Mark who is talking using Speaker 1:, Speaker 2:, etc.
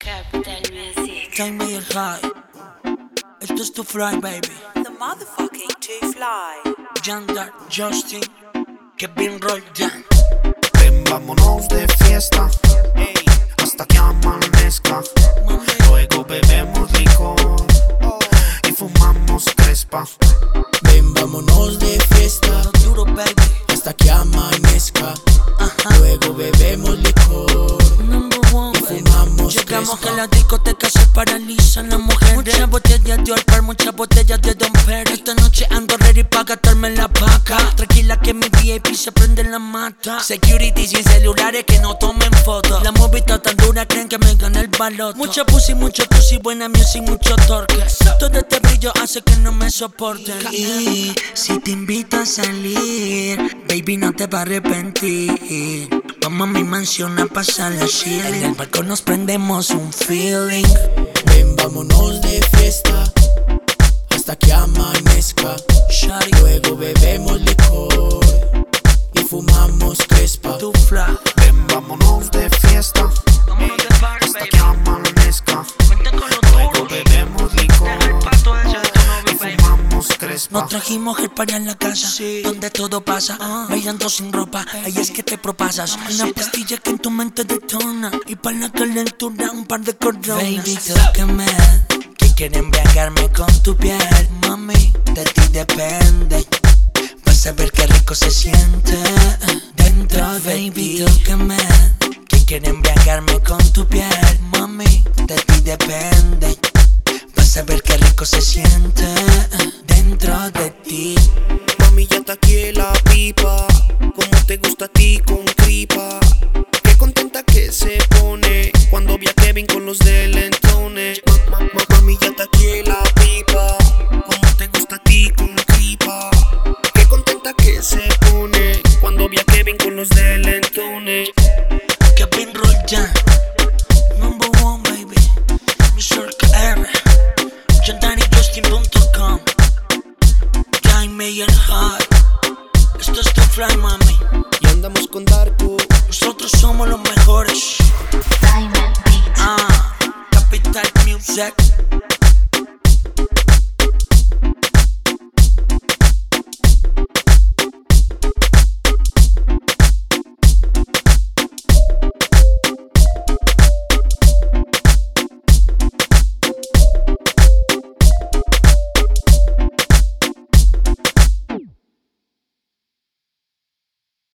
Speaker 1: Capital Music.
Speaker 2: Time Mayor High. Esto es Too Fly, baby.
Speaker 3: The motherfucking Too Fly.
Speaker 2: Yandar, Justin, Kevin Roldán.
Speaker 4: Ven, vámonos de fiesta, ey, hasta que amanezca. Luego bebemos licor y fumamos crespa.
Speaker 5: Ven, vámonos de fiesta,
Speaker 2: Duro, baby.
Speaker 5: hasta que amanezca. Luego bebemos licor
Speaker 2: Number one,
Speaker 5: y
Speaker 2: baby.
Speaker 5: fumamos
Speaker 2: Llegamos
Speaker 5: crespa.
Speaker 2: que la discoteca se paralizan las mujeres. Muchas botellas de alcohol, muchas botellas de Don Perry. Esta noche ando ready pa' gastarme la paca. Tranquila que mi VIP se prende en la mata. Security sin celulares que no tomen fotos. La movida tan dura creen que me gana el baloto. Mucha pussy, buena music, mucho torque. Todo este brillo hace que no me soporten. Y si te invito a salir, baby, no te va a arrepentir. Vamos a mi mansión a pasarla chill. En el balcón nos prendemos un feeling.
Speaker 5: Ven, vámonos de fiesta, hasta que amanezca.
Speaker 2: Shawty,
Speaker 5: Luego bebemos licor y fumamos crespa.
Speaker 2: Too Fly.
Speaker 4: Ven, vámonos de fiesta,
Speaker 2: Vámonos de party,
Speaker 4: hasta
Speaker 2: baby.
Speaker 4: que amanezca.
Speaker 2: Cuenta con los
Speaker 4: Luego
Speaker 2: duros.
Speaker 4: bebemos licor
Speaker 2: Deja el pato ese de tu novio,
Speaker 4: y
Speaker 2: baby.
Speaker 4: fumamos crespa.
Speaker 2: Nos trajimos el party en la casa, donde todo pasa, bailando sin ropa, ahí es que te propasas. Una pastilla que en tu mente detona, y para la calentura un par de cordonas. Baby, tócame, que quiero embriagarme con tu piel. Mami, de ti depende, vas a ver qué rico se siente dentro de baby, tócame, que quiero embriagarme con tu piel. Mami, de ti depende, vas a ver qué rico se siente dentro de ti.
Speaker 4: Mami, ya está aquí la pipa, como te gusta a ti con cripa. Qué contenta que se pone cuando vi a Kevin con los delentones. Mami, ya está aquí la pipa, como te gusta a ti con cripa. Qué contenta que se pone cuando vi a Kevin con los delentones.
Speaker 2: Kevin Roldán, number one, baby. Mr. KR, JanDaniJustin.com, Time Mayor High. Esto es Too Fly, mami.
Speaker 4: Y andamos con Darko.
Speaker 2: Nosotros somos los mejores.
Speaker 1: Diamond Beats.
Speaker 2: Capital Music.